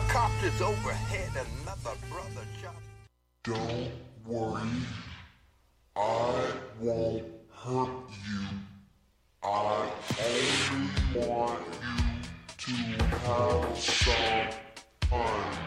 Helicopters overhead, another brother shot. Don't worry, I won't hurt you. I only want you to have some fun.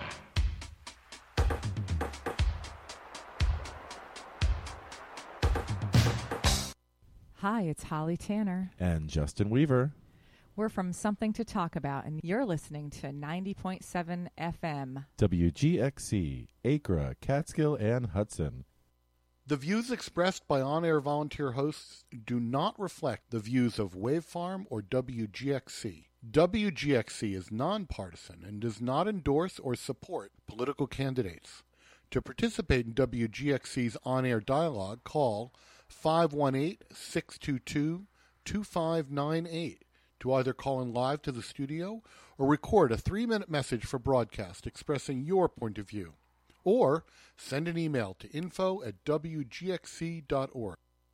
Hi, it's Holly Tanner. And Justin Weaver. We're from Something to Talk About, and you're listening to 90.7 FM. WGXC, Acra, Catskill, and Hudson. The views expressed by on-air volunteer hosts do not reflect the views of Wavefarm or WGXC. WGXC is nonpartisan and does not endorse or support political candidates. To participate in WGXC's on-air dialogue, call 518-622-2598 to either call in live to the studio or record a 3-minute message for broadcast expressing your point of view. Or send an email to info@wgxc.org.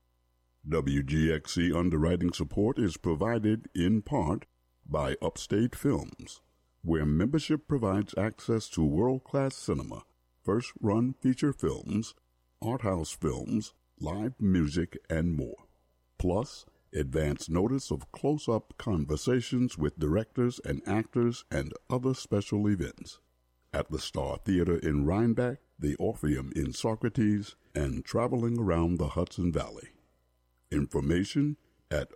WGXC underwriting support is provided in part by Upstate Films, where membership provides access to world-class cinema, first-run feature films, art house films, live music, and more. Plus, advance notice of close-up conversations with directors and actors and other special events at the Star Theater in Rhinebeck, the Orpheum in Socrates, and traveling around the Hudson Valley. Information at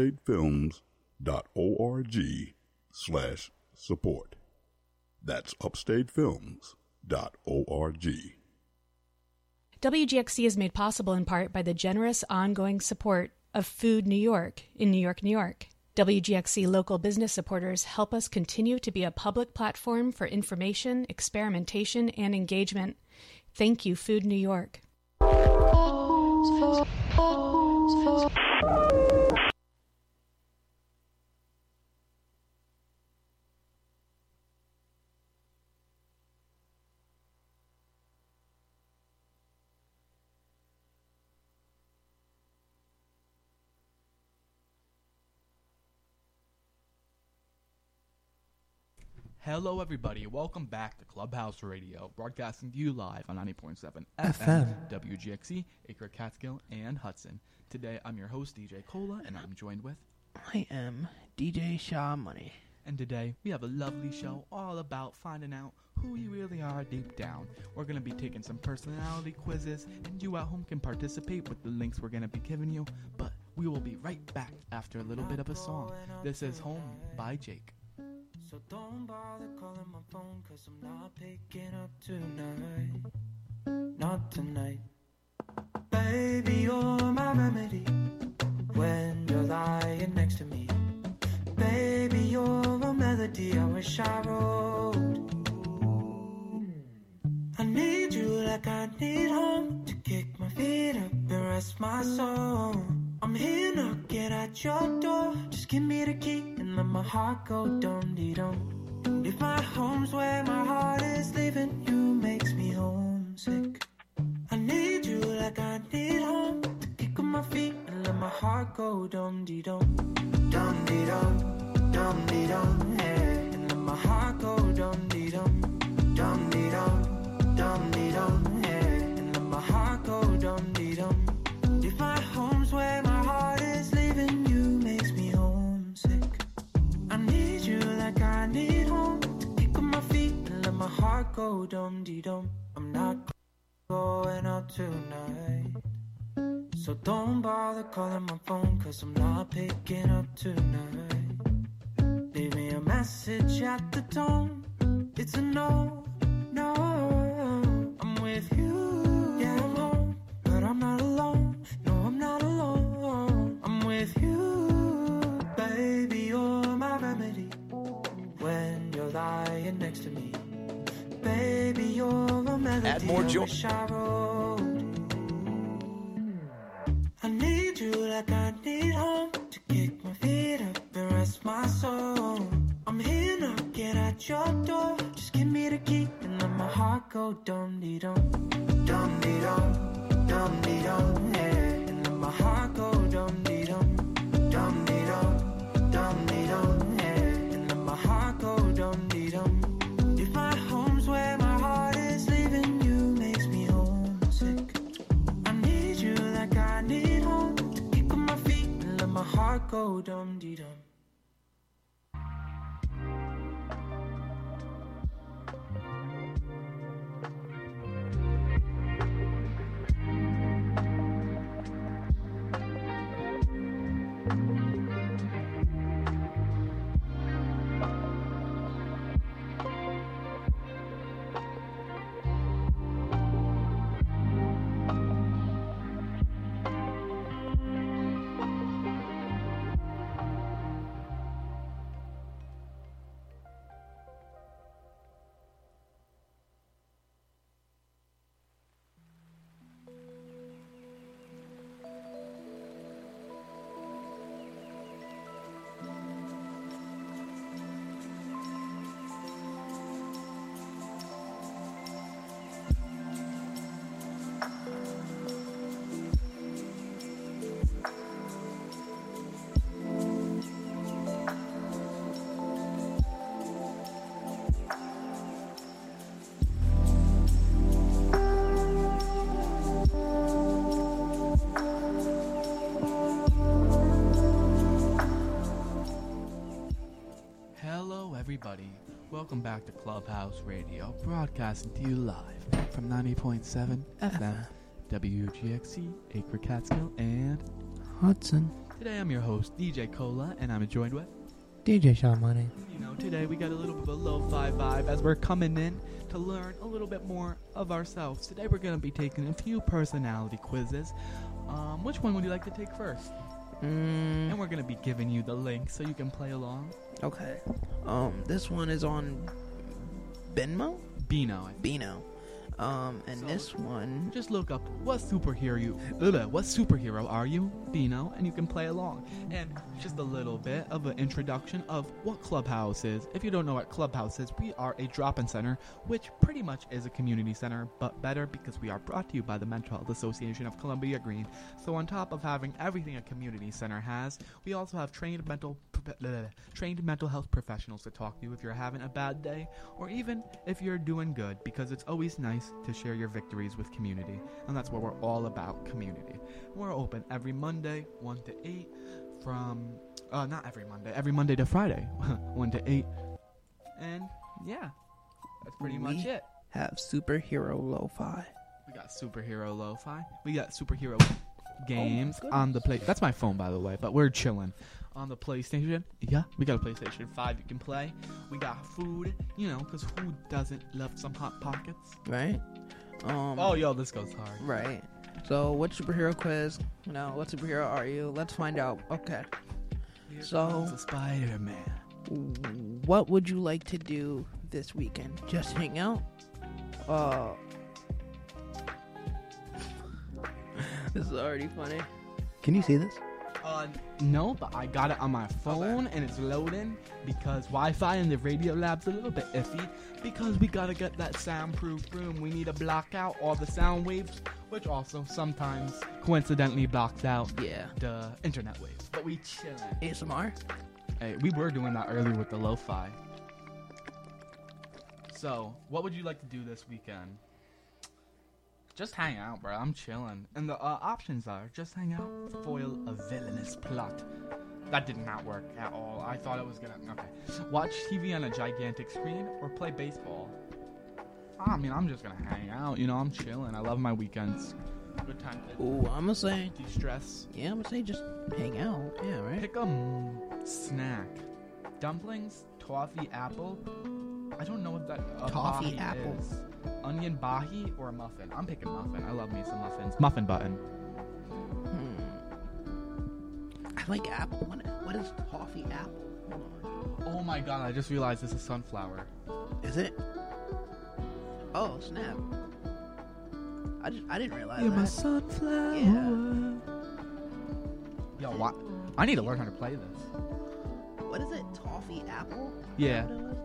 upstatefilms.org/support. That's upstatefilms.org. WGXC is made possible in part by the generous ongoing support of Food New York in New York, New York. WGXC local business supporters help us continue to be a public platform for information, experimentation, and engagement. Thank you, Food New York. Hello, everybody. Welcome back to Clubhouse Radio, broadcasting to you live on 90.7 FM, WGXC, Acre, Catskill, and Hudson. Today, I'm your host, DJ Cola, and I'm joined with... I am DJ Shaw Money. And today, we have a lovely show all about finding out who you really are deep down. We're going to be taking some personality quizzes, and you at home can participate with the links we're going to be giving you, but we will be right back after a little bit of a song. This is Home by Jake. So don't bother calling my phone, 'cause I'm not picking up tonight. Not tonight. Baby, you're my remedy when you're lying next to me. Baby, you're a melody I wish I wrote. I need you like I need home, to kick my feet up and rest my soul. I'm here knocking at your door, just give me the key and let my heart go dum-dee-dum. And if my home's where my heart is, leaving you makes me homesick. I need you like I need home, to kick on my feet and let my heart go dum-dee-dum. Dum-dee-dum, dum-dee-dum, hey. And let my heart go dum-dee-dum. Dum-dee-dum, dum-dee-dum, hey. And let my heart go dum-dee-dum. And if my home's where my heart is, leaving you makes me homesick. I need you like I need home, to kick on my feet and let my heart go dum-dee-dum. I'm not going out tonight, so don't bother calling my phone, 'cause I'm not picking up tonight. Leave me a message at the tone, it's a no, no. I'm with you, yeah, I'm home, but I'm not alone. No, I'm not alone. I'm with you, baby, you're my remedy when you're lying next to me. Baby, you're a melody Add more joy. I wish I wrote. I need you like I need home, to kick my feet up and rest my soul. I'm here knocking at your door, just give me the key and let my heart go dum-dee-dum. Dum-dee-dum, dum-dee-dum, hey. And let my heart go dum-dee-dum. Dum-dee-dum, dum-dee-dum, hey. And let my heart go dum-dee-dum. If my dee dum. Everybody, welcome back to Clubhouse Radio, broadcasting to you live from 90.7 FM, WGXC, Acre, Catskill, and Hudson. Today I'm your host, DJ Cola, and I'm joined with DJ Sean Money. You know, today we got a little bit of a lo-fi vibe as we're coming in to learn a little bit more of ourselves. Today we're going to be taking a few personality quizzes. Which one would you like to take first? And we're going to be giving you the link so you can play along. Okay. This one is on Benmo? Beano. And so this one, just look up what superhero are you, Beano, and you can play along. And just a little bit of an introduction of what Clubhouse is. If you don't know what Clubhouse is, we are a drop-in center, which pretty much is a community center, but better because we are brought to you by the Mental Health Association of Columbia Green. So on top of having everything a community center has, we also have trained mental health professionals to talk to you if you're having a bad day, or even if you're doing good, because it's always nice to share your victories with community, and that's what we're all about, community. We're open every Monday 1 to 8 from not every Monday, every Monday to Friday 1 to 8, and yeah, that's pretty much it. Have superhero lo-fi. We got superhero lo-fi, we got superhero games on the play. That's my phone, by the way, but we're chilling on the PlayStation. Yeah, we got a PlayStation 5 you can play. We got food, you know, because who doesn't love some Hot Pockets? Right. Oh, yo, this goes hard. Right. So, what superhero quiz? No, what superhero are you? Let's find out. Okay. Here so, comes the Spider-Man. What would you like to do this weekend? Just hang out? This is already funny. Can you see this? No, but I got it on my phone, and it's loading because Wi-Fi in the Radio Lab's a little bit iffy because we gotta get that soundproof room. We need to block out all the sound waves, which also sometimes coincidentally blocks out the internet waves. But we chillin'. ASMR? Hey, we were doing that earlier with the lo-fi. So, what would you like to do this weekend? Just hang out, bro. I'm chilling. And the options are just hang out, foil a villainous plot. That did not work at all. I thought it was gonna. Okay. Watch TV on a gigantic screen or play baseball. I mean, I'm just gonna hang out. You know, I'm chilling. I love my weekends. Good time. Ooh, I'm gonna say de-stress. Yeah, I'm gonna say just hang out. Yeah, right. Pick a snack. Dumplings, toffee, apple. I don't know what that toffee apple is. Onion bahi or a muffin? I'm picking muffin. I love me some muffins. Muffin button. I like apple. What is toffee apple? Oh my god, I just realized this is sunflower. Is it? Oh, snap. I didn't realize You're that. my sunflower. Yeah. Yo, what? I need to learn how to play this. What is it? Toffee apple? Yeah.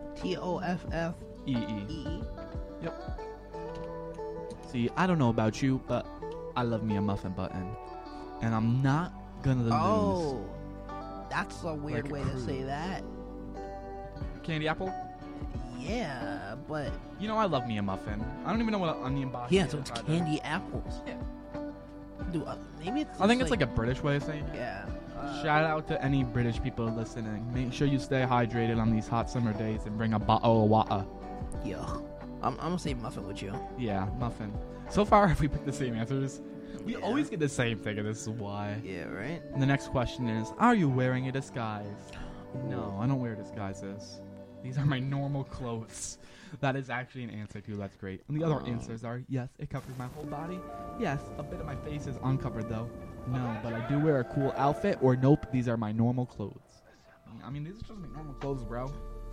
TOFFEE. Yep. See, I don't know about you, but I love me a muffin button. And I'm not gonna lose. Oh, that's a weird like way to say that. Candy apple? Yeah, but... You know, I love me a muffin. I don't even know what an onion bahi is. Yeah, so it's candy apples. Yeah. Dude, maybe it's... I think it's like a British way of saying it. Yeah. Shout out to any British people listening. Make sure you stay hydrated on these hot summer days and bring a bottle of water. Yeah. I'm gonna say muffin with you. Yeah, muffin. So far, if we pick the same answers, we always get the same thing, and this is why. Yeah, right? And the next question is, are you wearing a disguise? No, I don't wear disguises. These are my normal clothes. That is actually an answer, too. That's great. And the other answers are, yes, it covers my whole body. Yes, a bit of my face is uncovered, though. No, but I do wear a cool outfit, or nope, these are my normal clothes. I mean, these are just my normal clothes, bro.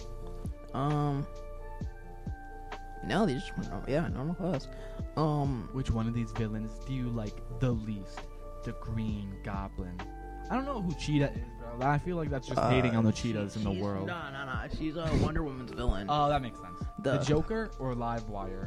No, these are normal clothes. Which one of these villains do you like the least? The Green Goblin. I don't know who Cheetah is, bro. I feel like that's just hating on the cheetahs in the world. No. She's Wonder Woman's villain. Oh, that makes sense. The Joker or Livewire?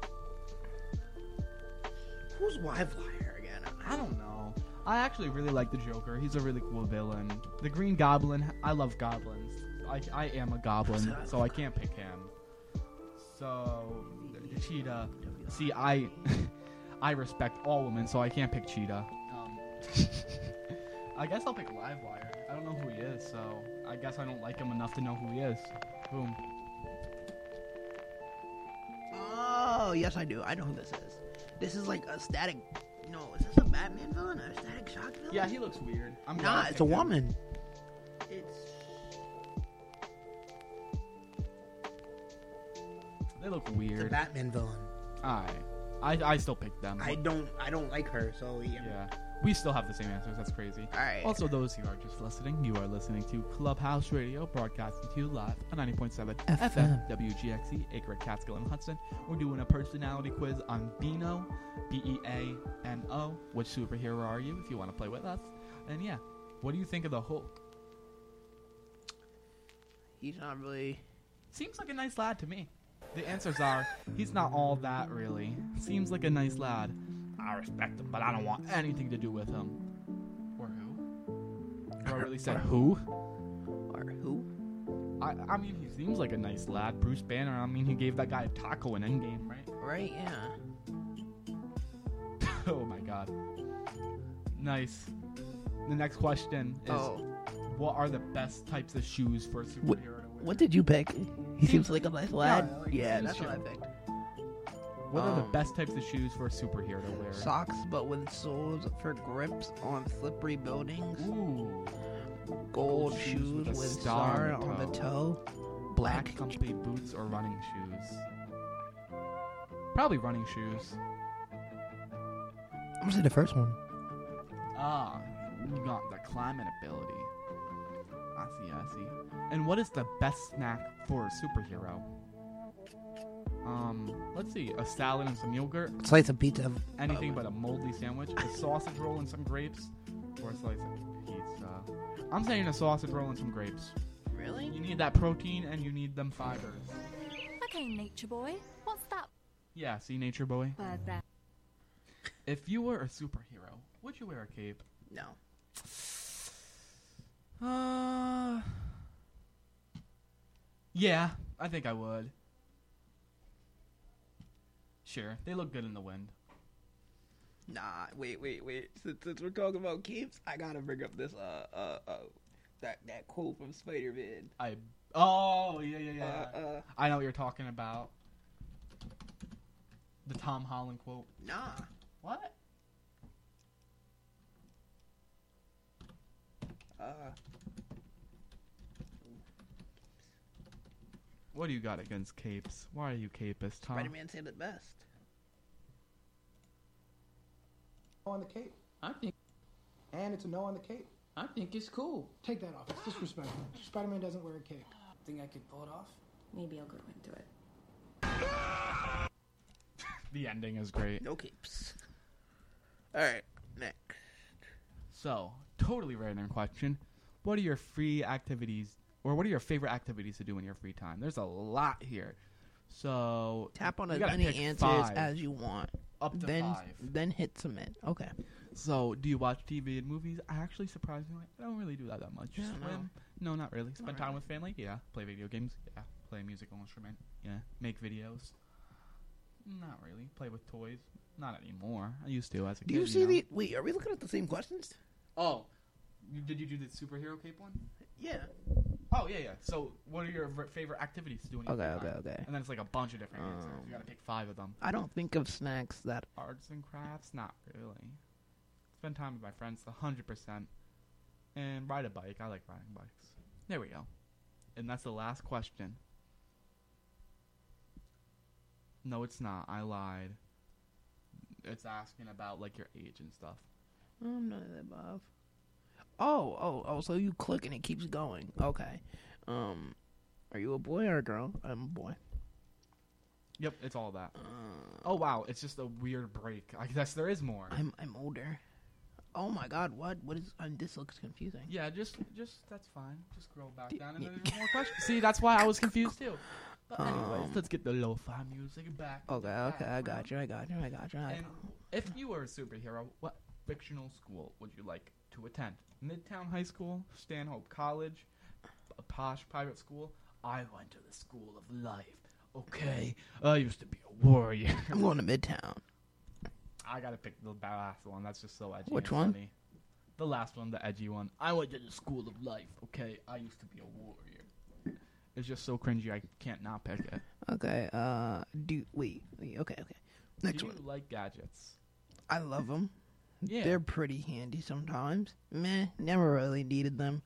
Who's Livewire again? I don't know. I actually really like the Joker. He's a really cool villain. The Green Goblin, I love goblins. I am a goblin, so I can't pick him. So, the Cheetah. See, I respect all women, so I can't pick Cheetah. I guess I'll pick Livewire. I don't know who he is, so I guess I don't like him enough to know who he is. Boom. Oh, yes, I do. I know who this is. This is like a static... No, is this a Batman villain or a Static Shock villain? Yeah, he looks weird. It's a woman. They look weird. It's a Batman villain. I still pick them. I don't like her, so yeah. We still have the same answers. That's crazy. Alright. Also, those who are just listening, you are listening to Clubhouse Radio, broadcasting to you live on 90.7 FM, WGXE, Acre, Catskill, and Hudson. We're doing a personality quiz on Beano, Beano. Which superhero are you, if you want to play with us? And yeah, what do you think of the Hulk? He's not really... Seems like a nice lad to me. The answers are, he's not all that, really. Seems like a nice lad. I respect him, but I don't want anything to do with him. Or who? Or I really said who? Or who? I mean, he seems like a nice lad. Bruce Banner, I mean, he gave that guy a taco in Endgame, right? Right, yeah. Oh my god. Nice. The next question is, what are the best types of shoes for a superhero to wear? What did you pick? He seems like a nice lad. Yeah, that's what I picked. What are the best types of shoes for a superhero to wear? Socks, but with soles for grips on slippery buildings. Ooh. Gold shoes with star on the toe. Black comfy boots or running shoes? Probably running shoes. I'm gonna say the first one. You got the climbing ability. I see. And what is the best snack for a superhero? Let's see. A salad and some yogurt. Slice of pizza. Anything but a moldy sandwich. A sausage roll and some grapes. Or a slice of pizza. I'm saying a sausage roll and some grapes. Really? You need that protein and you need them fibers. Okay, Nature Boy. What's that? Yeah, see, Nature Boy? Bird there. If you were a superhero, would you wear a cape? No. Yeah, I think I would. Sure, they look good in the wind. Nah, wait. Since we're talking about capes, I gotta bring up this that quote from Spider-Man. Yeah. I know what you're talking about. The Tom Holland quote. Nah. What? What do you got against capes? Why are you capist, Tom? Spider-Man said it best. On the cape. I think. And it's a no on the cape. I think it's cool. Take that off. It's disrespectful. Spider-Man doesn't wear a cape. Think I could pull it off? Maybe I'll go into it. The ending is great. No capes. Alright, next. So, totally random question. What are your free activities, or what are your favorite activities to do in your free time? There's a lot here. So, tap on as many answers as you want. Up to 5. Then hit submit. Okay. So, do you watch TV and movies? I actually, surprisingly, I don't really do that much. Yeah, Swim? No, not really. Spend time with family? Yeah. Play video games? Yeah. Play a musical instrument? Yeah. Make videos? Not really. Play with toys? Not anymore. I used to as a kid. Do you see the... Wait, are we looking at the same questions? Oh. Did you do the superhero cape one? Yeah. Oh, yeah. So, what are your favorite activities to do in your free time? Okay. And then it's like a bunch of different answers. You gotta pick 5 of them. I don't think of snacks that... Arts and crafts? Not really. Spend time with my friends, 100%. And ride a bike. I like riding bikes. There we go. And that's the last question. No, it's not. I lied. It's asking about, like, your age and stuff. I'm none of that, Bob. Oh, so you click and it keeps going. Okay. Are you a boy or a girl? I'm a boy. Yep, it's all that. Oh, wow. It's just a weird break. I guess there is more. I'm older. Oh, my God. What is... this looks confusing. Yeah, just that's fine. Just scroll back down and then there's more questions. See, that's why I was confused, too. But anyways, let's get the lo-fi music back. Okay, I got you. And if you were a superhero, what fictional school would you like to attend? Midtown High School, Stanhope College, a posh private school? I went to the School of Life. Okay, I used to be a warrior. I'm going to Midtown. I gotta pick the last one. That's just so edgy. Which and one? Funny. The last one, the edgy one. I went to the School of Life. Okay, I used to be a warrior. It's just so cringy. I can't not pick it. Okay. Wait. Okay. Next Do one. you like gadgets? I love them. Yeah. They're pretty handy sometimes. Meh. Never really needed them.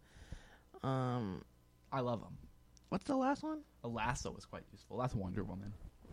I love them. What's the last one? A lasso is quite useful. That's Wonder Woman.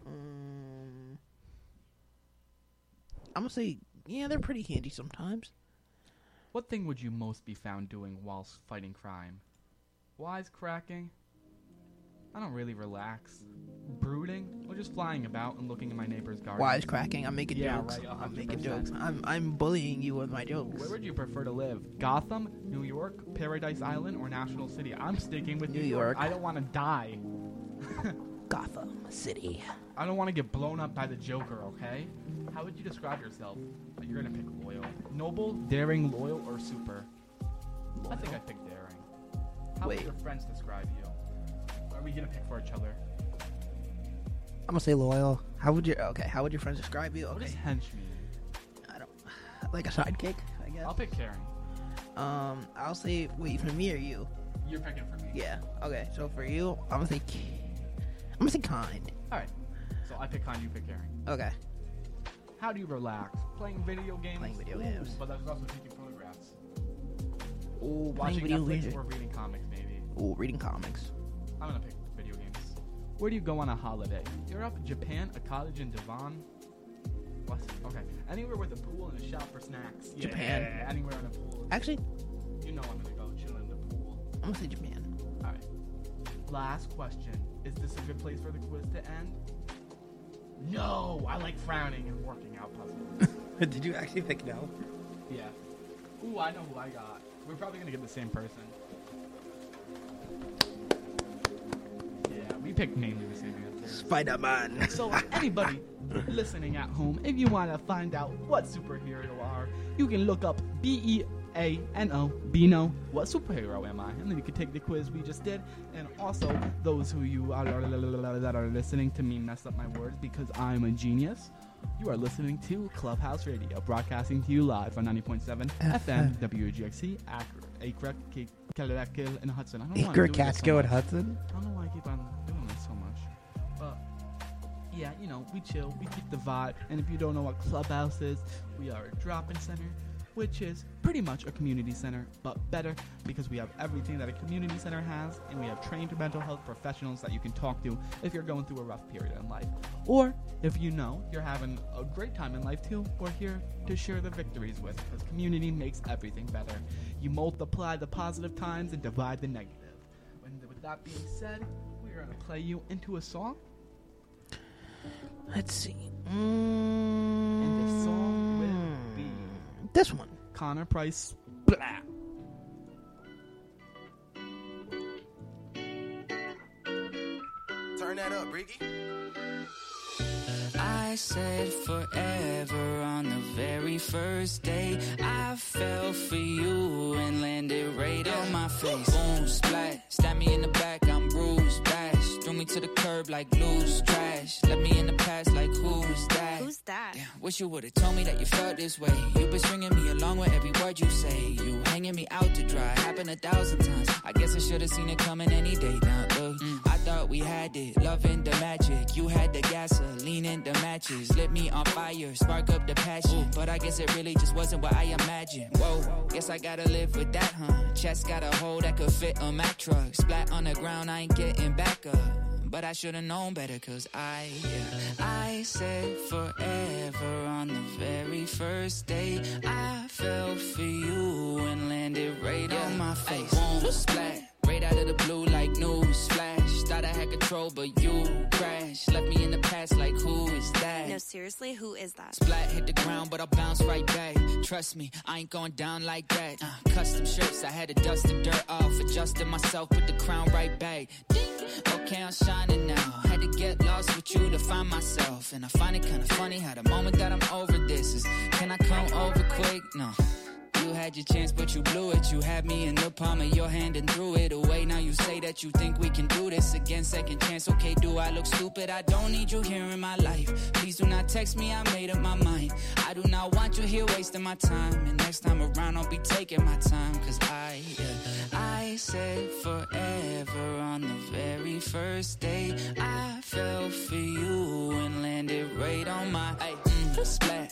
I'm gonna say, yeah, they're pretty handy sometimes. What thing would you most be found doing whilst fighting crime? Wisecracking? I don't really relax. Brooding? Or just flying about and looking at my neighbor's garden? Wisecracking. I'm making jokes. Right, I'm making jokes. I'm bullying you with my jokes. Where would you prefer to live? Gotham, New York, Paradise Island, or National City? I'm sticking with New York. I don't want to die. Gotham City. I don't want to get blown up by the Joker, okay? How would you describe yourself? You're going to pick loyal. Noble, daring, loyal, or super? Loyal. I think I picked daring. How would your friends describe you? Are we going to pick for each other? I'm going to say loyal. How would your friends describe you? Okay. What does hench mean? I don't... Like a sidekick, I guess. I'll pick caring. I'll say... Wait, for me or you? You're picking for me. Yeah. Okay, so for you, I'm going to say kind. Alright. So I pick kind, you pick caring. Okay. How do you relax? Playing video games? Playing video games. But that's also taking photographs. Ooh, watching video Netflix games. or reading comics, maybe. Ooh, reading comics. I'm gonna pick video games. Where do you go on a holiday? Europe, Japan, a cottage in Devon? What? Okay. Anywhere with a pool and a shop for snacks. Japan. Yeah, anywhere in a pool. Actually, you know I'm gonna go chill in the pool. I'm gonna say Japan. Alright. Last question. Is this a good place for the quiz to end? No! I like frowning and working out puzzles. Did you actually pick no? Yeah. Ooh, I know who I got. We're probably gonna get the same person. Yeah, we picked mainly the same answer. Spider-Man. So, anybody listening at home, if you want to find out what superhero you are, you can look up B-E-A-N-O, Bino, what superhero am I? And then you can take the quiz we just did. And also, those who you are that are listening to me mess up my words because I'm a genius. You are listening to Clubhouse Radio, broadcasting to you live on 90.7 FM, WGXC, Acra, Catskill, and Hudson. I don't know why I'm doing this so Catskill and much. Hudson? I don't know why I keep on doing this so much. But, yeah, you know, we chill, we keep the vibe. And if you don't know what Clubhouse is, we are a drop-in center, which is pretty much a community center, but better because we have everything that a community center has, and we have trained mental health professionals that you can talk to if you're going through a rough period in life. Or if you know you're having a great time in life too, we're here to share the victories with, because community makes everything better. You multiply the positive times and divide the negative. And with that being said, we're going to play you into a song. Let's see. And the song will be this one. Connor Price. Blah. Turn that up, Ricky. I said forever on the very first day. I fell for you and landed right on my face. Boom, splash, stab me in the back, I'm bruised, bashed. Threw me to the curb like loose trash. Left me in the past like who's that? Who's that? Damn, wish you would've told me that you felt this way. You've been stringing me along with every word you say. You hanging me out to dry, happened 1,000 times. I guess I should've seen it coming any day now, look. I thought we had it, loving the magic. You had the gasoline and the matches. Lit me on fire, spark up the passion. But I guess it really just wasn't what I imagined. Whoa, guess I gotta live with that, huh? Chest got a hole that could fit a Mack truck. Splat on the ground, I ain't getting back up. But I should've known better, cause I said forever on the very first day. I fell for you and landed right on my face. Boom, splat, right out of the blue like news flash. Thought I had control, but you crashed. Left me in the past like who is that? No, seriously, who is that? Splat hit the ground, but I'll bounce right back. Trust me, I ain't going down like that. Custom shirts, I had to dust the dirt off. Adjusted myself, put the crown right back. Ding. Okay, I'm shining now. Had to get lost with you to find myself. And I find it kinda funny how the moment that I'm over this is, can I come over quick? No. You had your chance, but you blew it. You had me in the palm of your hand and threw it away. Now you say that you think we can do this again. Second chance, okay, do I look stupid? I don't need you here in my life. Please do not text me, I made up my mind. I do not want you here wasting my time. And next time around, I'll be taking my time. Cause I said forever on the very first day. I fell for you and landed right on my splat.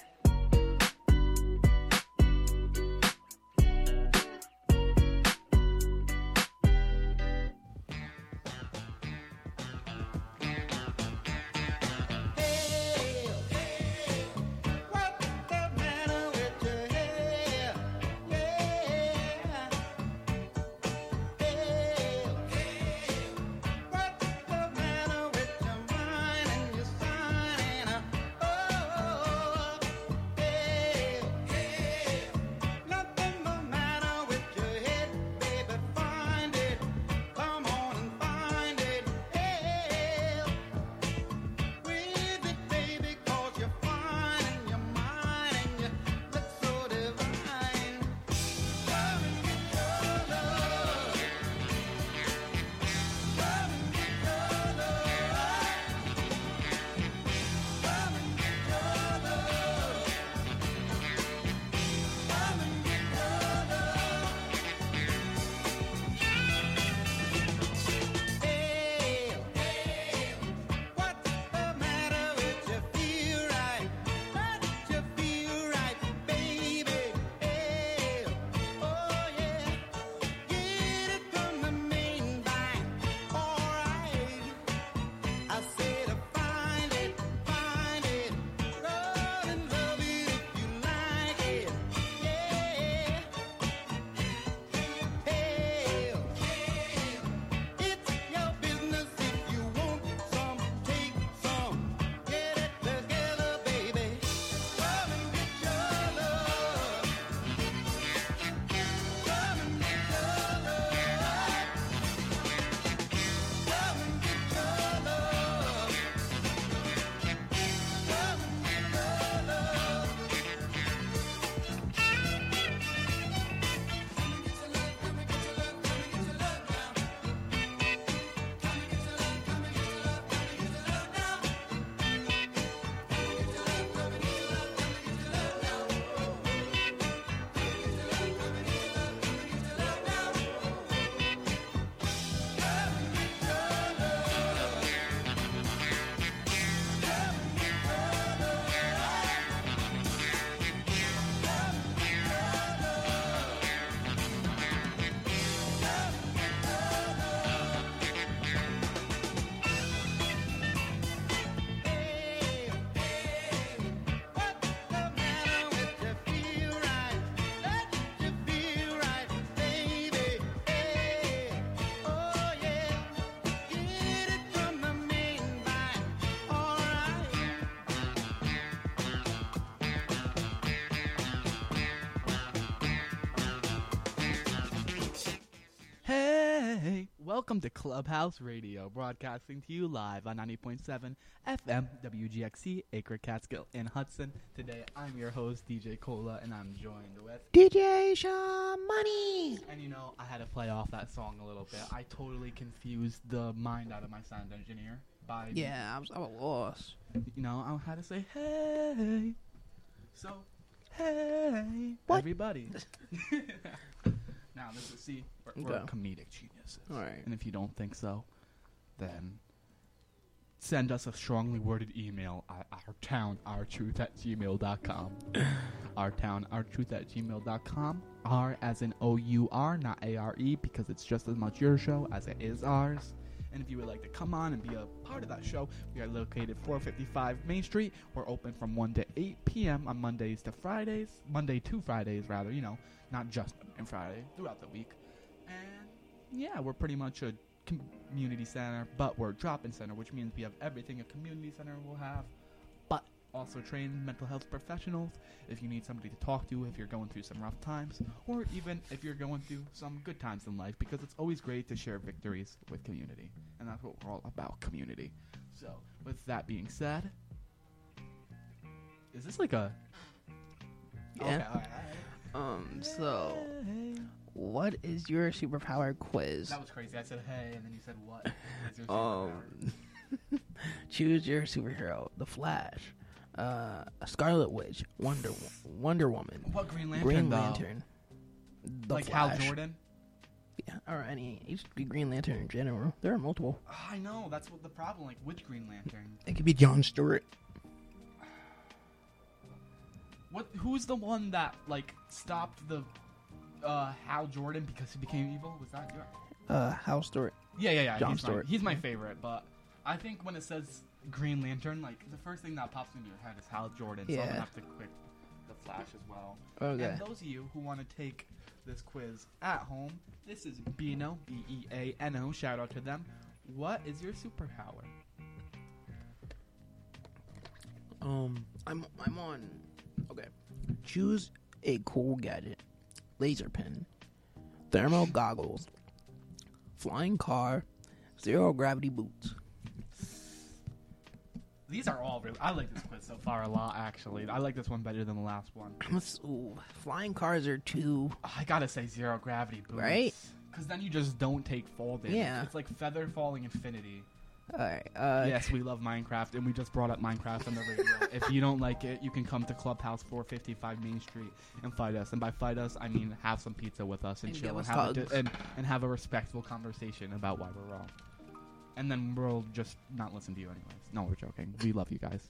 welcome to Clubhouse Radio, broadcasting to you live on 90.7 FM WGXC, Acre, Catskill, and Hudson. Today, I'm your host, DJ Cola, and I'm joined with DJ Shaw Money. And you know, I had to play off that song a little bit. I totally confused the mind out of my sound engineer by I was lost. You know, I had to say hey. So, hey, what? Everybody. Now, this is, see, we're comedic geniuses. All right. And if you don't think so, then send us a strongly worded email at ourtownourtruth@gmail.com. ourtownourtruth@gmail.com. R as in O-U-R, not A-R-E, because it's just as much your show as it is ours. And if you would like to come on and be a part of that show, we are located 455 Main Street. We're open from 1 to 8 p.m. on Monday to Fridays, you know, not just on Friday, throughout the week. And yeah, we're pretty much a community center, but we're a drop-in center, which means we have everything a community center will have, but also trained mental health professionals if you need somebody to talk to if you're going through some rough times, or even if you're going through some good times in life, because it's always great to share victories with community, and that's what we're all about, community. So with that being said, is this like a yeah? Okay, all right. So what is your superpower quiz? That was crazy. I said hey, and then you said what? Choose your superhero: The Flash, Scarlet Witch, Wonder Woman. What Green Lantern? Green Lantern. The like Flash. Hal Jordan. Yeah, or any Green Lantern in general. There are multiple. I know, that's what the problem. Like, which Green Lantern? It could be John Stewart. Who's the one that like stopped the Hal Jordan because he became evil? Was that you? Hal Stewart. Yeah. John Stewart. He's my favorite, but I think when it says Green Lantern, like the first thing that pops into your head is Hal Jordan. So I'm gonna have to click the Flash as well. Okay. And those of you who want to take this quiz at home, this is Beano, B-E-A-N-O. Shout out to them. What is your superpower? I'm on. Okay. Choose a cool gadget: laser pen, thermal goggles, flying car, zero gravity boots. These are all really... I like this quiz so far a lot, actually. I like this one better than the last one. Ooh, flying cars are too... I gotta say zero gravity boots. Right? Because then you just don't take fall damage. Yeah. It's like feather falling infinity. Alright, yes, we love Minecraft, and we just brought up Minecraft on the radio. If you don't like it, you can come to Clubhouse 455 Main Street and fight us. And by fight us, I mean have some pizza with us and chill and have a respectful conversation about why we're wrong. And then we'll just not listen to you anyways. No, we're joking. We love you guys.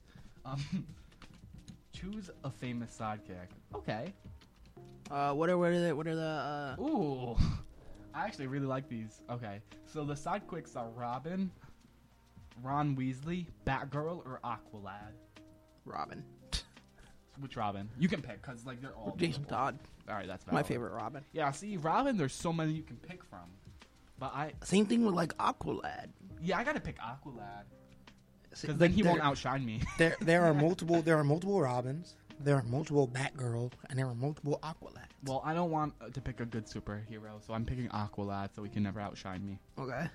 Choose a famous sidekick. Okay. What are the Ooh. I actually really like these. Okay. So the sidekicks are Robin, Ron Weasley, Batgirl, or Aqualad. Robin. Which Robin? You can pick, because like they're all Jason Todd. Alright, that's my favorite Robin. Yeah, see, Robin, there's so many you can pick from. But same thing with like Aqualad. Yeah, I gotta pick Aqualad. Because then he won't outshine me. There are multiple Robins, there are multiple Batgirls, and there are multiple Aqualads. Well, I don't want to pick a good superhero, so I'm picking Aqualad so he can never outshine me. Okay.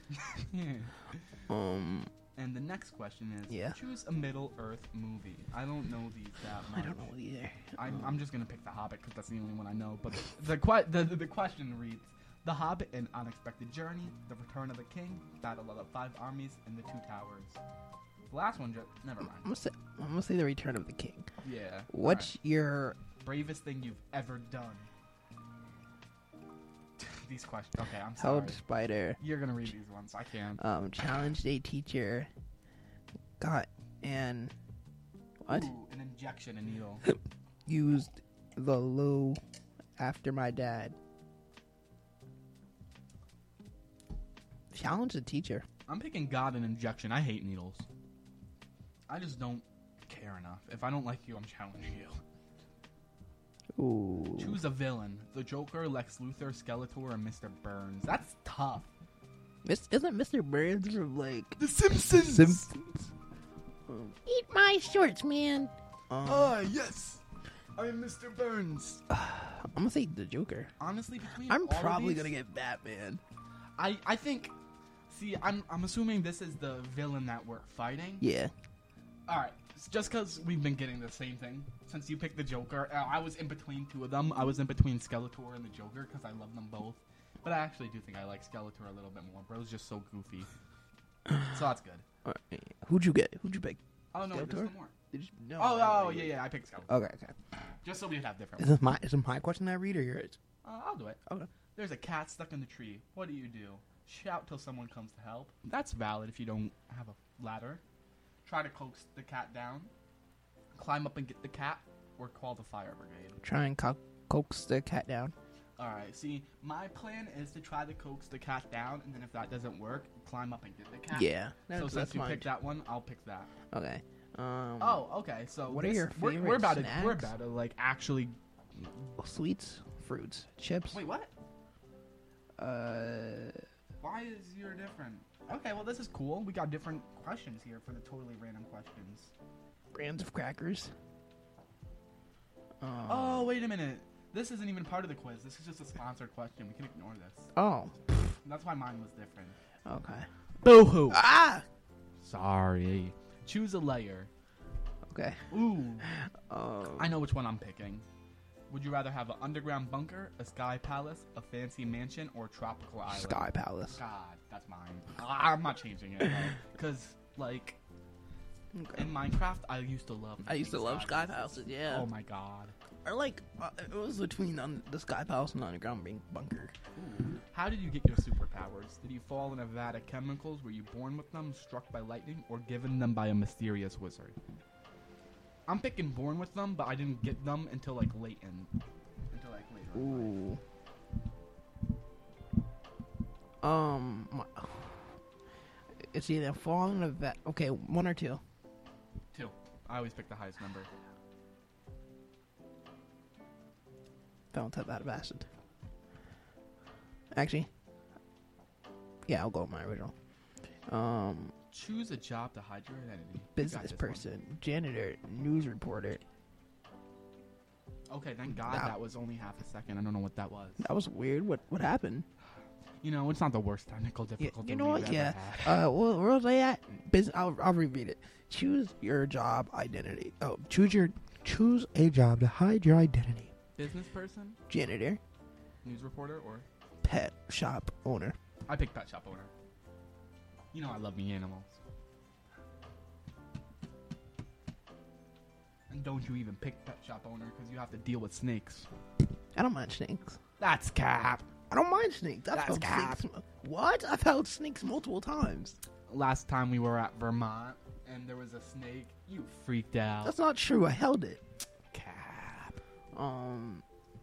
And the next question is, choose a Middle-earth movie. I don't know these that much. I don't know either. I'm just gonna pick The Hobbit because that's the only one I know. But the question reads: The Hobbit, An Unexpected Journey, The Return of the King, Battle of the Five Armies, and The Two Towers. The last one, never mind. I'm gonna say The Return of the King. Yeah. What's your bravest thing you've ever done? These questions. Okay, I'm sorry. Held spider. You're gonna read these ones. I can't. Challenged a teacher. Got an what? Ooh, an injection, a needle. Used the loo after my dad. Challenge the teacher. I'm picking got an injection. I hate needles. I just don't care enough. If I don't like you, I'm challenging you. Ooh. Choose a villain. The Joker, Lex Luthor, Skeletor, or Mr. Burns. That's tough. Isn't Mr. Burns from, like... The Simpsons! Eat my shorts, man. Yes. I'm Mr. Burns. I'm gonna say the Joker. Honestly, between I'm all probably of these, gonna get Batman. I think See, I'm assuming this is the villain that we're fighting. Yeah. All right. Just because we've been getting the same thing since you picked the Joker, I was in between two of them. I was in between Skeletor and the Joker because I love them both. But I actually do think I like Skeletor a little bit more. Bro's just so goofy. So that's good. Right. Who'd you get? Who'd you pick? Oh, no, there's Skeletor? no more. Did you, no, Oh, yeah, I picked Skeletor. Okay. Just so we'd have different Is this my question that I read or yours? I'll do it. Okay. There's a cat stuck in the tree. What do? Shout till someone comes to help. That's valid if you don't have a ladder. Try to coax the cat down. Climb up and get the cat, or call the fire brigade. Try and coax the cat down. Alright, see, my plan is to try to coax the cat down, and then if that doesn't work, climb up and get the cat. Yeah. So That's since you mine. picked that one, I'll pick that. Okay. Okay. So what are your favorite we're about snacks? We're about to like actually Sweets, fruits, chips. Wait, what? Why is your different? Okay, well this is cool. We got different questions here for the totally random questions. Brands of crackers. Oh, wait a minute. This isn't even part of the quiz. This is just a sponsored question. We can ignore this. Oh. That's why mine was different. Okay. Boo-hoo. Ah! Sorry. Choose a layer. Okay. Ooh. I know which one I'm picking. Would you rather have an underground bunker, a sky palace, a fancy mansion, or a tropical island? Sky palace. God, that's mine. I'm not changing it. Because, like, in Minecraft, I used to love sky palaces, yeah. Oh my god. Or like, it was between the sky palace and the underground bunker. Ooh. How did you get your superpowers? Did you fall in a vat of chemicals? Were you born with them, struck by lightning, or given them by a mysterious wizard? I'm picking born with them, but I didn't get them until like later. Ooh. It's either fall in a vat. Okay, one or two. Two. I always pick the highest number. Fountain type out of acid. Actually, yeah, I'll go with my original. Choose a job to hide your identity. Business person, janitor, news reporter. Okay, thank God that was only half a second. I don't know what that was. That was weird. What happened? You know, it's not the worst technical difficulty. You know what? we've Yeah. ever had. Where was I at? I'll reread it. Choose your job identity. Oh, choose a job to hide your identity. Business person, Janitor, news reporter, or pet shop owner. I picked pet shop owner. You know I love me animals. And don't you even pick pet shop owner because you have to deal with snakes. I don't mind snakes. That's cap. I don't mind snakes. That's cap. What? I've held snakes multiple times. Last time we were at Vermont and there was a snake, you freaked out. That's not true. I held it. Cap. I'm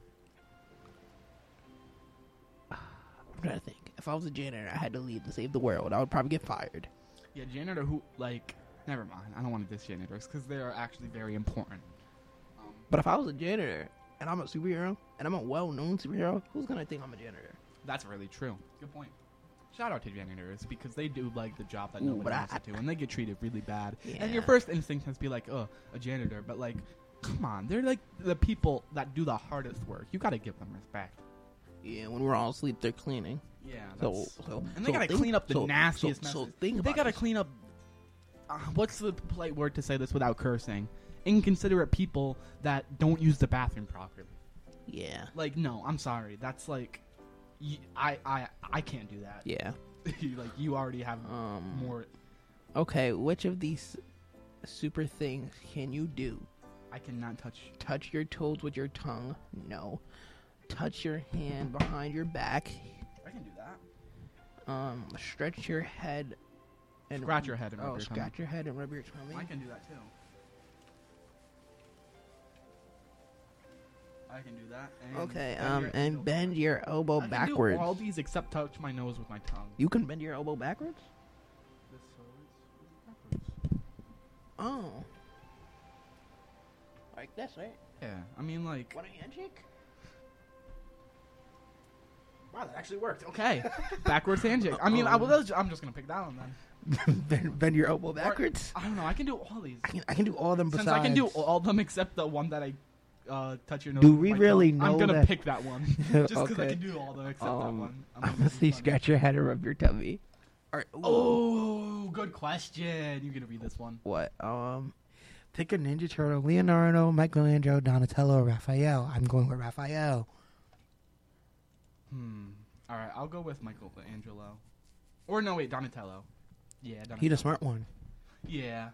trying to think. If I was a janitor, I had to leave to save the world. I would probably get fired. Yeah, janitor who, like, never mind. I don't want to diss janitors because they are actually very important. But if I was a janitor and I'm a superhero and I'm a well-known superhero, who's going to think I'm a janitor? That's really true. Good point. Shout out to janitors because they do, like, the job that nobody wants to do, and they get treated really bad. Yeah. And your first instinct has to be like, oh, a janitor. But, like, come on. They're, like, the people that do the hardest work. You got to give them respect. Yeah, when we're all asleep, they're cleaning. Yeah. And they got to clean up the nastiest messes. So think they about got to this. clean up... what's the polite word to say this without cursing? Inconsiderate people that don't use the bathroom properly. Yeah. Like, no, I'm sorry. That's like... I can't do that. Yeah. Like, you already have more... Okay, which of these super things can you do? I cannot touch... Touch your toes with your tongue? No. Touch your hand behind your back? I can do that. Stretch your head and... Scratch your head and rub your tummy. scratch your head and rub your tummy? I can do that, too. I can do that. And Okay, and bend your elbow I backwards. can do all these except touch my nose with my tongue. You can bend your elbow backwards? Oh. Like this, right? Yeah, I mean, like... What a handshake? Wow, that actually worked. Okay. Backwards handshake. I mean, I'm just going to pick that one, then. bend your elbow backwards? I don't know. I can do all these. I can do all of them besides... Since I can do all of them except the one that I touch your nose Do with we my really tongue. know I'm going to that- pick that one. Just because I Okay. can do all of them except that one. I'm gonna say scratch your head and rub your tummy. Oh, good question. You gonna read this one? What? Pick a Ninja Turtle: Leonardo, Michelangelo, Donatello, Raphael. I'm going with Raphael. All right, I'll go with Michelangelo. Or no, wait, Donatello. Yeah, Donatello. He the smart one. Yeah.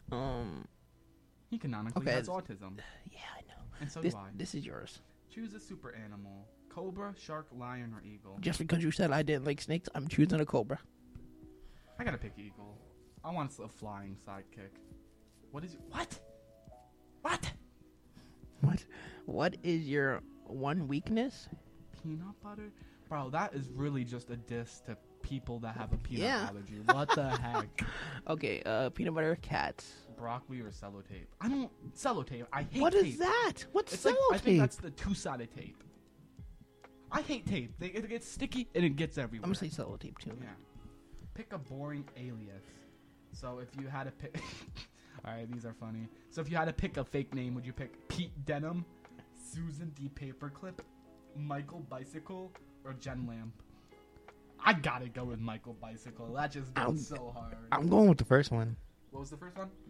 He canonically has autism. Yeah, I know. And so do I. This is yours. Choose a super animal. Cobra, shark, lion, or eagle. Just because you said I didn't like snakes, I'm choosing a cobra. I gotta pick eagle. I want a flying sidekick. What is... What? What is your one weakness? Peanut butter? Bro, that is really just a diss to people that have a peanut allergy. What the heck? Okay, peanut butter, cats. Broccoli or sellotape? I don't... Sellotape. I hate What tape. is that? What's It's sellotape? like, I think that's the two-sided tape. I hate tape. It gets sticky and it gets everywhere. I'm gonna say sellotape too. Yeah. Pick a boring alias. So if you had to pick... Alright, these are funny. So if you had to pick a fake name, would you pick Pete Denham, Susan D. Paperclip, Michael Bicycle, or Jen Lamp? I gotta go with Michael Bicycle. That just goes so hard. I'm going with the first one. What was the first one?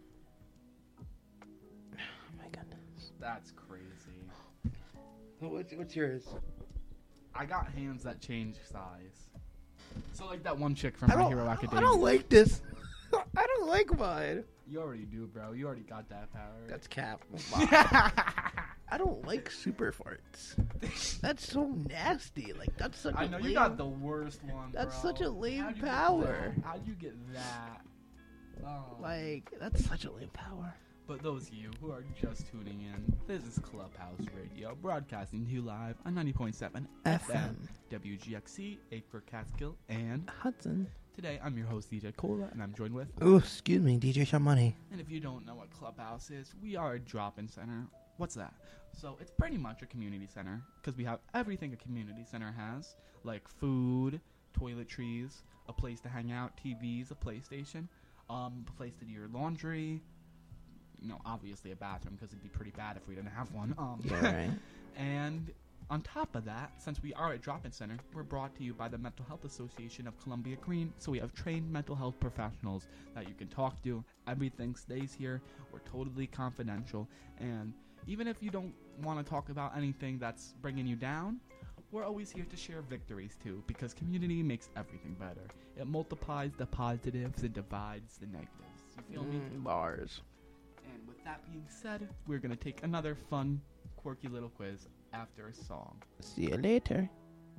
Oh my goodness. That's crazy. What's yours? I got hands that change size. So like that one chick from My Hero Academia. I don't like this. I don't like mine. You already do, bro. You already got that power. That's cap. I don't like super farts. That's so nasty. Like that's such I a know lame, you got the worst one. That's bro. such a lame How'd you power. get that? How'd you get that? Oh. Like that's such a lame power. But those of you who are just tuning in, this is Clubhouse Radio, broadcasting to you live on 90.7 FM, WGXC, Acre, Catskill, and Hudson. Today, I'm your host, DJ Cola, and I'm joined with... Oh, excuse me, DJ Shaw Money. And if you don't know what Clubhouse is, we are a drop-in center. What's that? So it's pretty much a community center, because we have everything a community center has, like food, toiletries, a place to hang out, TVs, a PlayStation, a place to do your laundry, obviously a bathroom, because it'd be pretty bad if we didn't have one. Yeah, right. And on top of that, since we are a drop-in center, we're brought to you by the Mental Health Association of Columbia Green. So we have trained mental health professionals that you can talk to. Everything stays here. We're totally confidential. And even if you don't want to talk about anything that's bringing you down, we're always here to share victories too, because community makes everything better. It multiplies the positives and divides the negatives. You feel me? Bars. And with that being said, we're going to take another fun, quirky little quiz after a song. See you later.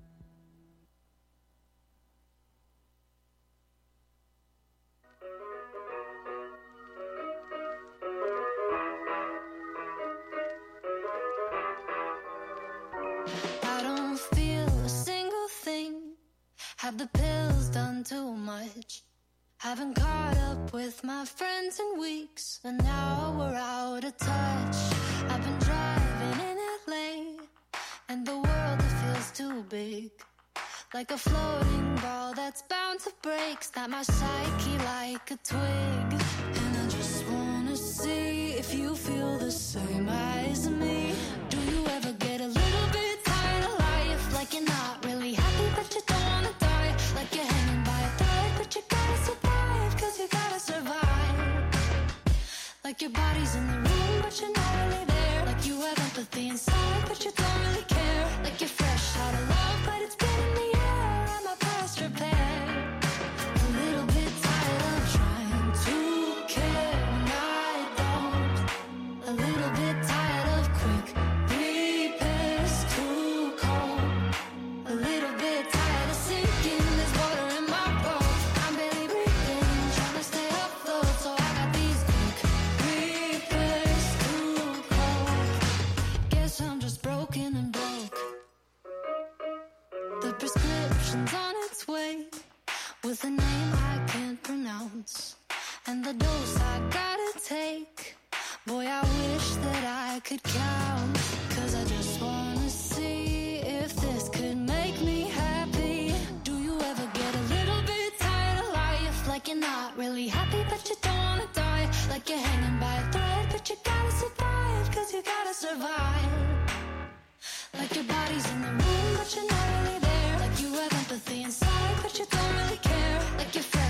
I don't feel a single thing. Have the pills done too much? Haven't caught up with my friends in weeks, and now we're out of touch. I've been driving in LA, and the world it feels too big. Like a floating ball that's bound to break. Snap my psyche like a twig. And I just wanna see if you feel the same as me. Do you ever get a little bit tired of life? Like you're not really happy but you don't wanna die. Like you're hanging by a thread but you gotta survive, 'cause you gotta survive. Like your body's in the room but you're not really there. Like you have empathy inside but you don't really care. Like you're fresh out of love but it's been in the air. I'm a past repair. A little bit tired of trying to care when I don't. A little bit tired of quick repairs, too cold. A little bit tired of sinking. There's water in my boat. I'm barely breathing, trying to stay afloat. So I got these quick repairs, too cold. Guess I'm just broken and broke. The prescription's on its way, with a name I can't pronounce, and the dose I gotta take. Boy, I wish that I could count, 'cause I just wanna see if this could make me happy. Do you ever get a little bit tired of life? Like you're not really happy but you don't wanna die. Like you're hanging by a thread but you gotta survive, 'cause you gotta survive. Like your body's in the room but you're not really there. Like you have empathy inside but you don't really care. Like you're fresh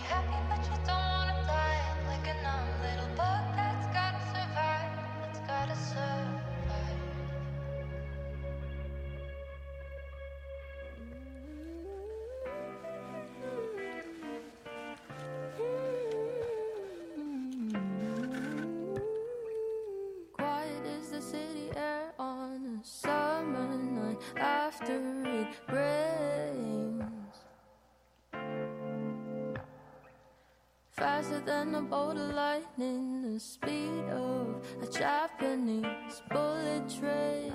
happy, but you don't wanna die. Like a numb little bug that's gotta survive. That's gotta survive. Quiet is the city air on a summer night after it rains. Faster than a bolt of lightning, the speed of a Japanese bullet train.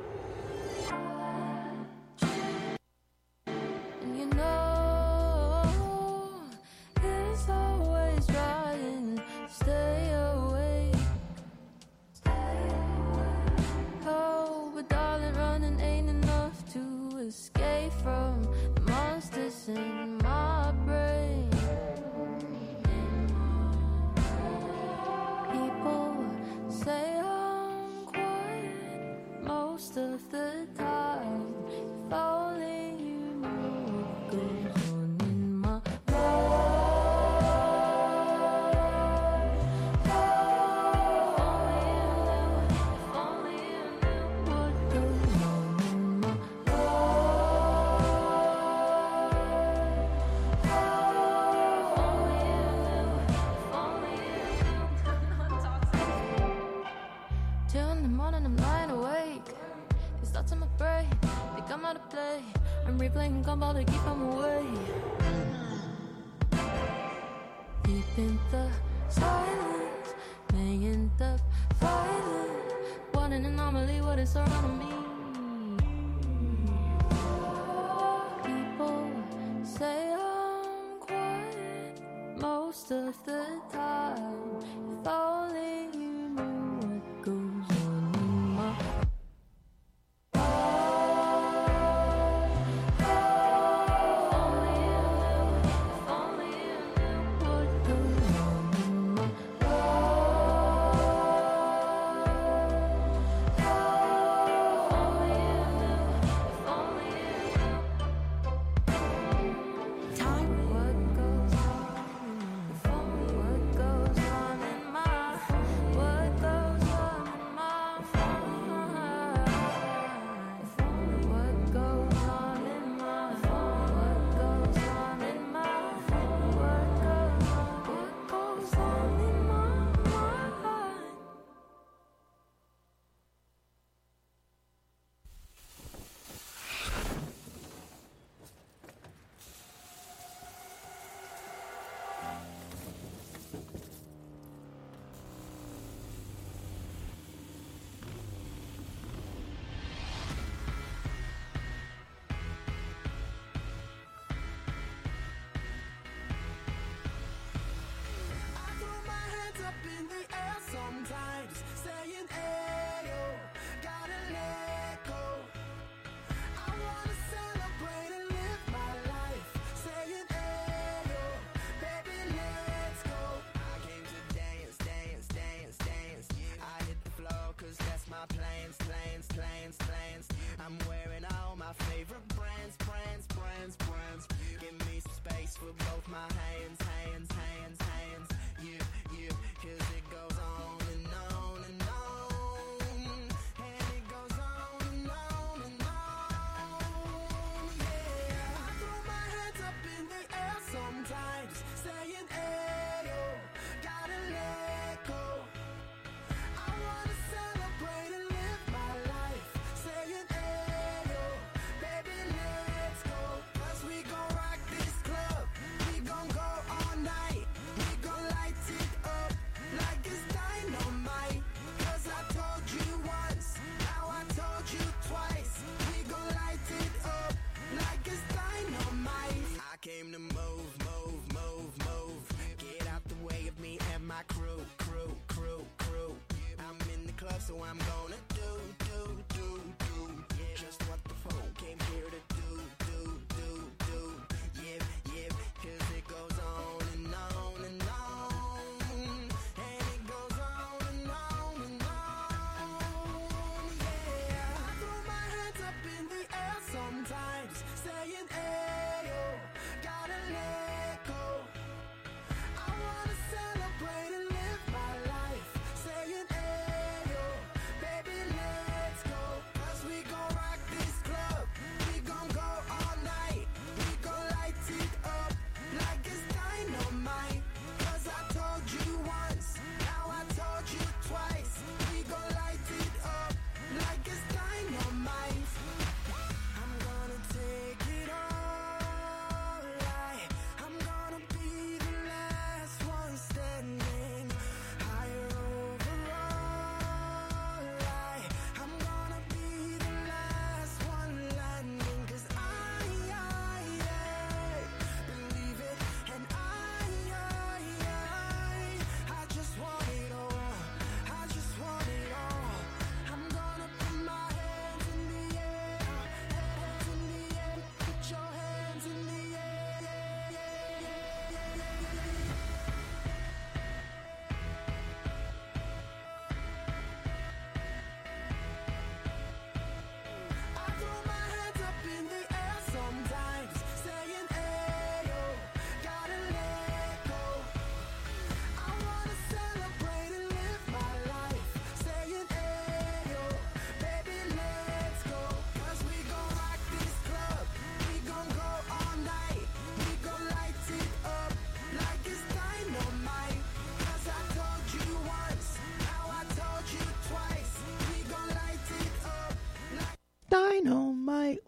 And you know, it's always trying to stay awake. Oh, but darling, running ain't enough to escape from the monsters in my brain. People say I'm quiet most of the time. If only you knew what goes on in my Till in the morning I'm lying awake. These thoughts in my brain, they come out of play. I'm replaying gumball to keep them away. Deep in the silence, making the violence. What an anomaly, what is surrounding me. People say I'm quiet most of the time. If only you knew what goes on in my time. What goes on in my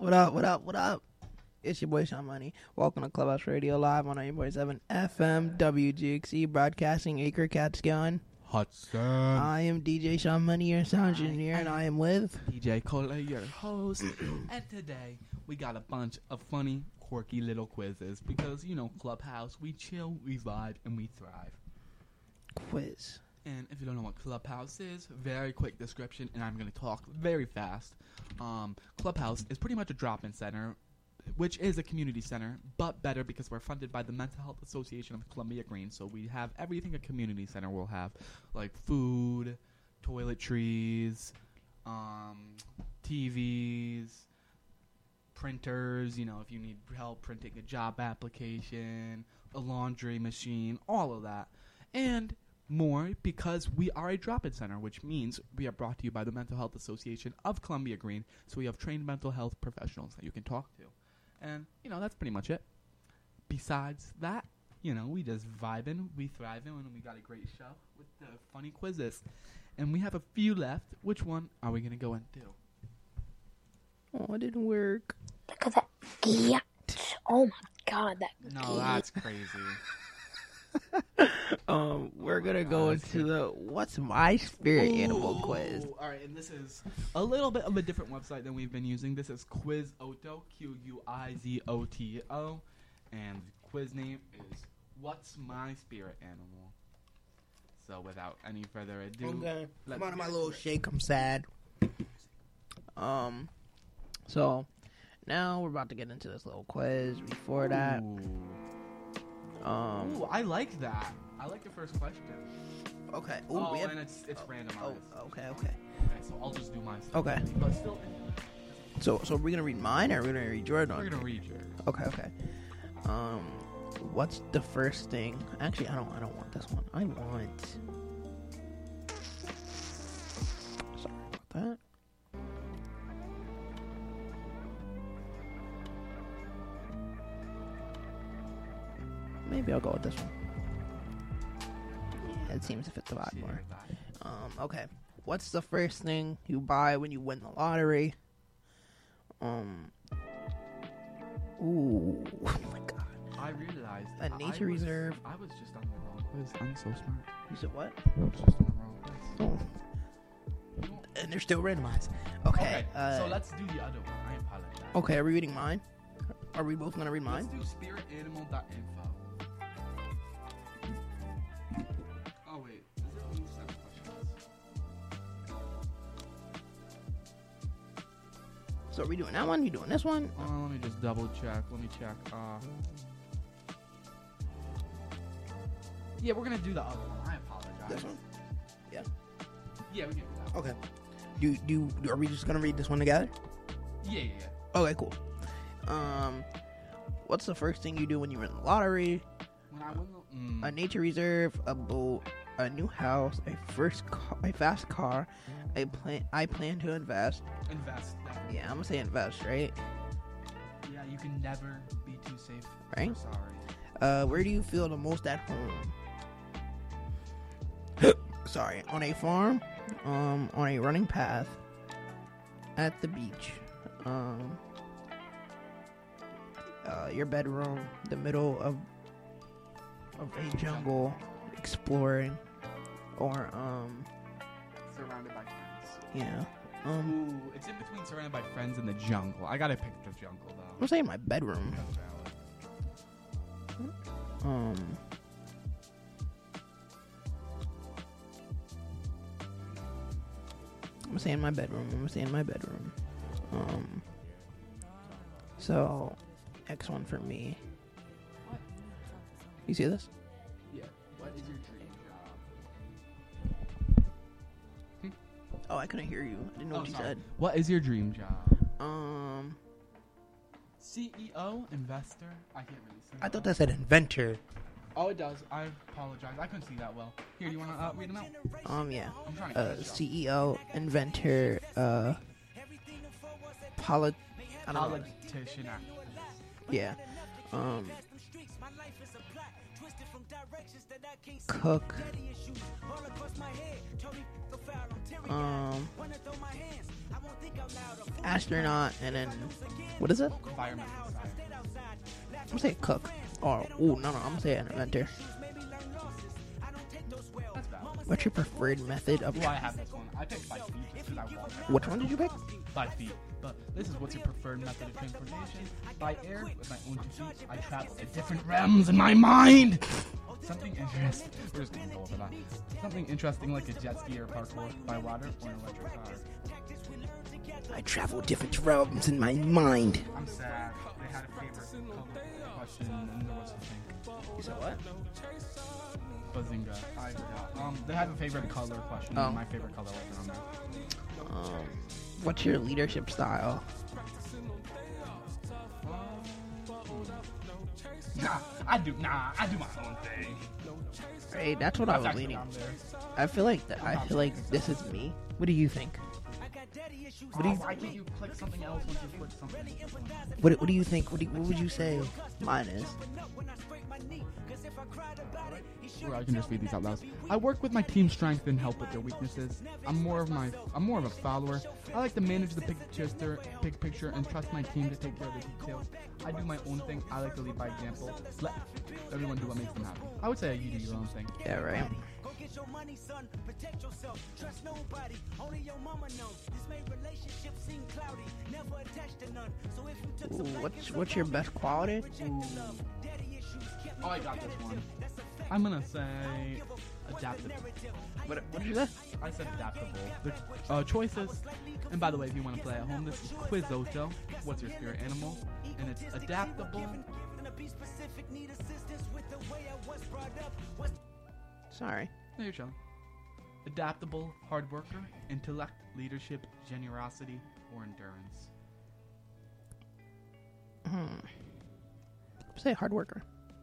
What up? It's your boy Sean Money. Welcome to Clubhouse Radio Live on 90.7 FM WGXE, broadcasting Acre Catskill. Hudson. I am DJ Sean Money, your sound engineer, and I am with DJ Cola, your host. And today we got a bunch of funny, quirky little quizzes because, you know, Clubhouse, we chill, we vibe, and we thrive. Quiz. And if you don't know what Clubhouse is, very quick description, and I'm going to talk very fast. Clubhouse is pretty much a drop-in center, which is a community center, but better because we're funded by the Mental Health Association of Columbia Green. So we have everything a community center will have, like food, toiletries, TVs, printers, you know, if you need help printing a job application, a laundry machine, all of that. And more because we are a drop-in center, which means we are brought to you by the Mental Health Association of Columbia Green. So we have trained mental health professionals that you can talk to. And, you know, that's pretty much it. Besides that, you know, we just vibing, we thriving, and we got a great show with the funny quizzes. And we have a few left. Which one are we going to go into? Oh, it didn't work. Look at that. Yeah. Oh my God, that. No, that's crazy. We're gonna go into the what's my spirit animal quiz. All right, and this is a little bit of a different website than we've been using. This is Quizoto, Quizoto, and the quiz name is "What's My Spirit Animal?" So, without any further ado, okay, come on, my little shake. I'm sad. So now we're about to get into this little quiz. Before that. Ooh, I like that. I like the first question. Okay. Ooh, and it's randomized. Okay. Okay, so I'll just do mine. Okay. But still. So are we gonna read mine or are we gonna read yours? We're gonna read yours. Okay. What's the first thing? Actually, I don't want this one. I want. Sorry about that. Maybe I'll go with this one. Yeah, it seems to fit the vibe more. Okay. What's the first thing you buy when you win the lottery? Ooh. Oh my God. I realized a nature reserve. I was just on the wrong quiz. I'm so smart. You said what? I was just on the wrong quiz. Oh. And they're still randomized. Okay. So let's do the other one. I apologize. Okay, are we reading mine? Are we both gonna read mine? Let's do spiritanimal.info. Oh wait, is it only 7 questions? So are we doing that one? You doing this one? Let me just double check. Let me check. Yeah, we're gonna do the other one. I apologize. This one? Yeah. Yeah, we can do that. Okay. Are we just gonna read this one together? Yeah. Okay, cool. What's the first thing you do when you win the lottery? When I win a nature reserve, a boat, a new house, a fast car. I plan to invest. Invest. Definitely. Yeah, I'm gonna say invest, right? Yeah, you can never be too safe. Right? So sorry. Where do you feel the most at home? Sorry, on a farm, on a running path, at the beach, your bedroom, the middle of a jungle, exploring, or surrounded by friends. Yeah. Ooh, it's in between surrounded by friends and the jungle. I gotta pick the jungle though. I'm saying my bedroom. That's valid. I'm saying my bedroom. So, X one for me. What? You see this? Yeah. What is your dream job? Oh, I couldn't hear you. I didn't know what you said. What is your dream job? CEO, investor. I can't really say. I thought that said inventor. Oh, it does. I apologize. I couldn't see that well. Here, do you want to read them out? Yeah. I'm trying to CEO, inventor, politician. Yeah. Cook, Astronaut, and then what is it? Fireman. I'm gonna say cook. Oh, no, I'm gonna say an inventor. That's valid. What's your preferred method of? Well, I have this one. I picked 5 feet just because I want it. Which one did you pick? 5 feet. But this is what's your preferred method of transportation. By air, with my own 2 feet, I travel to different realms in my mind. Something interesting. We're just gonna go over that. Something interesting like a jet ski or parkour. By water or an electric car. I travel different realms in my mind. I'm sad. They had a favorite color question and there was something. You said what? Bazinga. I forgot. They had a favorite color question. Oh. And my favorite color wasn't on there. What's your leadership style? I do my own thing. Right, that's what I was leaning. I feel like this is me. What do you think? Why can't you click something else once you click something? What do you think? What would you say mine is? Or I can just read these out loud. I work with my team's strength and help with their weaknesses. I'm more of a follower. I like to manage the big picture and trust my team to take care of the details. I do my own thing. I like to lead by example. Let everyone do what makes them happy. I would say you do your own thing. Yeah, right. Ooh, what's your best quality? Oh, I got this one. I'm gonna say adaptable. What did you say? I said adaptable. The choices. And by the way, if you want to play at home, this is Quizoto. What's your spirit animal? And it's adaptable. Sorry. No, you're chilling. Adaptable, hard worker, intellect, leadership, generosity, or endurance. Say hard worker.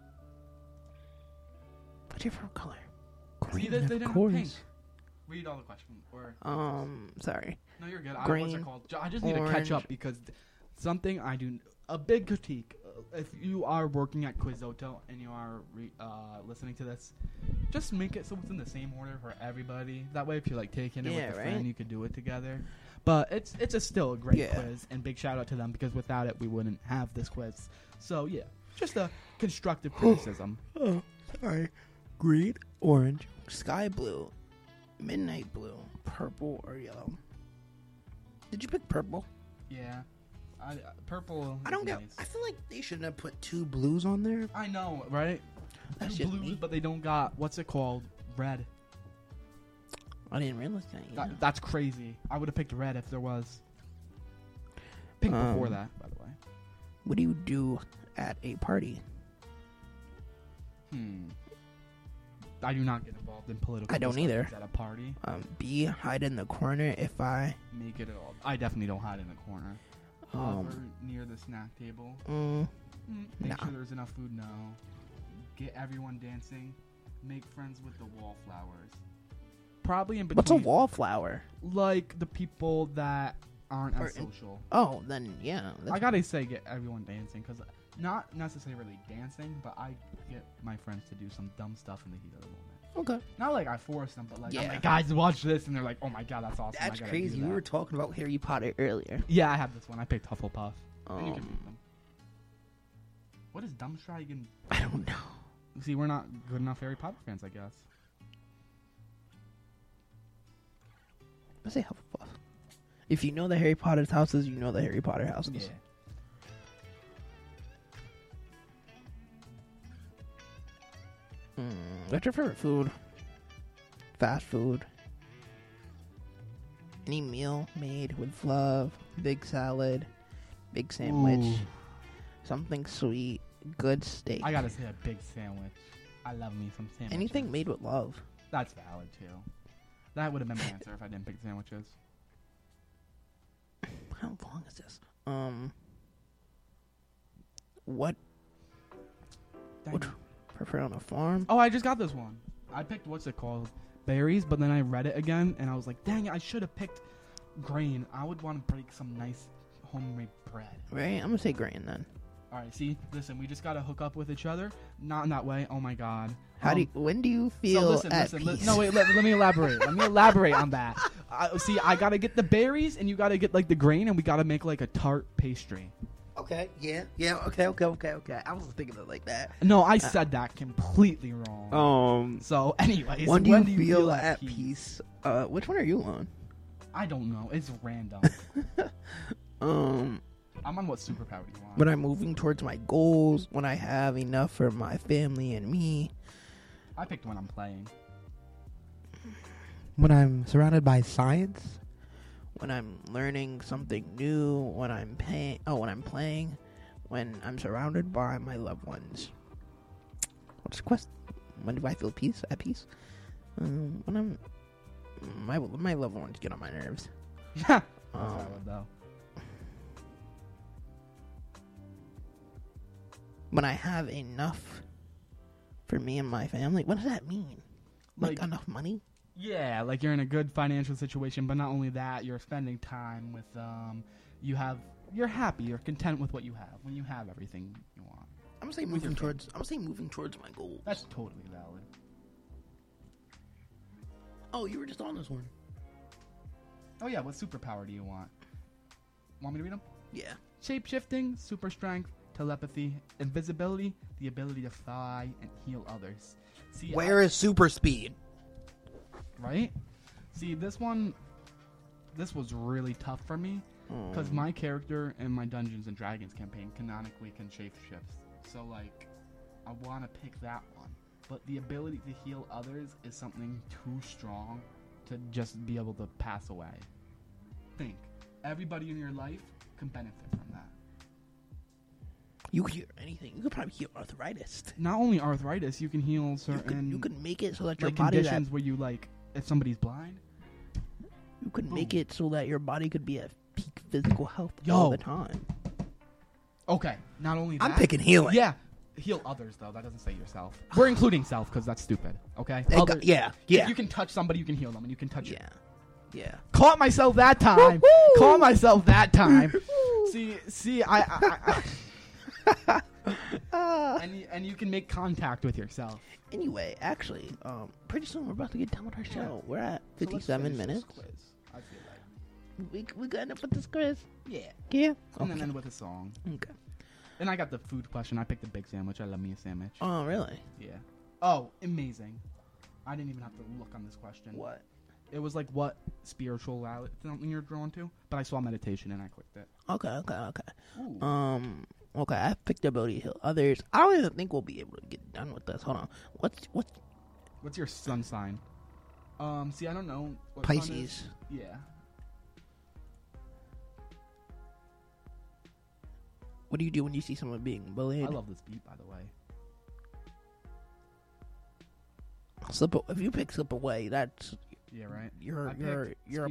What's your favorite color? See, they didn't have pink. Read all the questions. Or sorry. No, you're good. Green, what's it called? I just need to catch up because something I do. A big critique. If you are working at Quizoto and you are listening to this, just make it so it's in the same order for everybody. That way, if you're like taking it with a friend, you could do it together. But it's still a great quiz, and big shout out to them because without it, we wouldn't have this quiz. So yeah, just a constructive criticism. Oh, sorry. Green, orange, sky blue, midnight blue, purple, or yellow. Did you pick purple? Yeah. Purple. I don't get. I feel like they shouldn't have put 2 blues on there. I know, right? That's 2 just blues, me. but they don't got what's it called? Red. I didn't realize that. That's crazy. I would have picked red if there was pink before that. By the way. What do you do at a party? I do not get involved in political. I don't either. At a party. B, hide in the corner if I make it all. I definitely don't hide in the corner. Hover near the snack table. Make sure there's enough food. No. Get everyone dancing. Make friends with the wallflowers. Probably in between. What's a wallflower? Like the people that aren't as social. Oh, then yeah. I gotta say, get everyone dancing because not necessarily dancing, but I get my friends to do some dumb stuff in the heat of the moment. Okay. Not like I force them, but like, I'm like, guys, watch this, and they're like, oh my god, that's awesome. That's crazy. We were talking about Harry Potter earlier. Yeah, I have this one. I picked Hufflepuff. And you can read them. What is Dumbstrigen? I don't know. See, we're not good enough Harry Potter fans, I guess. Let's say Hufflepuff. If you know the Harry Potter houses, you know the Harry Potter houses. Yeah. What's your favorite food? Fast food. Any meal made with love. Big salad. Big sandwich. Something sweet. Good steak. I gotta say a big sandwich. I love me some sandwiches. Anything made with love. That's valid too. That would have been my answer if I didn't pick sandwiches. How long is this? What prefer on a farm? Oh, I just got this one. I picked what's it called? Berries, but then I read it again and I was like, dang it, I should have picked grain. I would want to break some nice homemade bread. Right? I'm gonna say grain then. All right, see, listen, we just gotta hook up with each other. Not in that way. Oh my God. When do you feel at peace? No, wait. Let me elaborate. Let me elaborate on that. See, I gotta get the berries, and you gotta get like the grain, and we gotta make like a tart pastry. Okay. Yeah. Okay. I was thinking of it like that. No, I said that completely wrong. So, anyways, when do you feel at peace? Which one are you on? I don't know. It's random. I'm on what superpower do you want? When I'm moving towards my goals, when I have enough for my family and me. I picked when I'm playing. When I'm surrounded by science. When I'm learning something new. When I'm playing. When I'm surrounded by my loved ones. What's the question? When do I feel at peace? When I'm my loved ones get on my nerves. When I have enough for me and my family. What does that mean? Like enough money? Yeah, like you're in a good financial situation, but not only that, you're spending time with you're happy, you're content with what you have when you have everything you want. I'm saying moving towards my goals. That's totally valid. Oh, you were just on this one. Oh yeah, what superpower do you want? Want me to read them? Yeah. Shape-shifting, super strength, telepathy, invisibility, the ability to fly and heal others. See, where is super speed? Right? See, this was really tough for me because my character in my Dungeons and Dragons campaign canonically can shapeshift. So, like, I want to pick that one. But the ability to heal others is something too strong to just be able to pass away. Think. Everybody in your life can benefit from that. You can heal anything. You could probably heal arthritis. Not only arthritis, you can heal certain... You can make it so that your like body... conditions where you, like, if somebody's blind. You could make it so that your body could be at peak physical health all the time. Okay, not only that... I'm picking healing. Yeah. Heal others, though. That doesn't say yourself. We're including self, because that's stupid. Okay? Yeah. If you can touch somebody, you can heal them, and you can touch it. Yeah. Caught myself that time. Caught myself that time. See, I and you can make contact with yourself. Anyway, actually, pretty soon we're about to get done with our show. We're at 57 minutes. I feel like we gonna put this quiz. Yeah. And then end with a song. Okay. And I got the food question. I picked the big sandwich. I love me a sandwich. Oh, really? Yeah. Oh, amazing. I didn't even have to look on this question. What? It was like what spiritual something you're drawn to, but I saw meditation and I clicked it. Okay. Ooh. Okay, I picked the ability to heal others. I don't even think we'll be able to get done with this. Hold on. What's your sun sign? See, I don't know. What Pisces. Sun is. Yeah. What do you do when you see someone being bullied? I love this beat, by the way. If you pick slip away, that's yeah, right. You're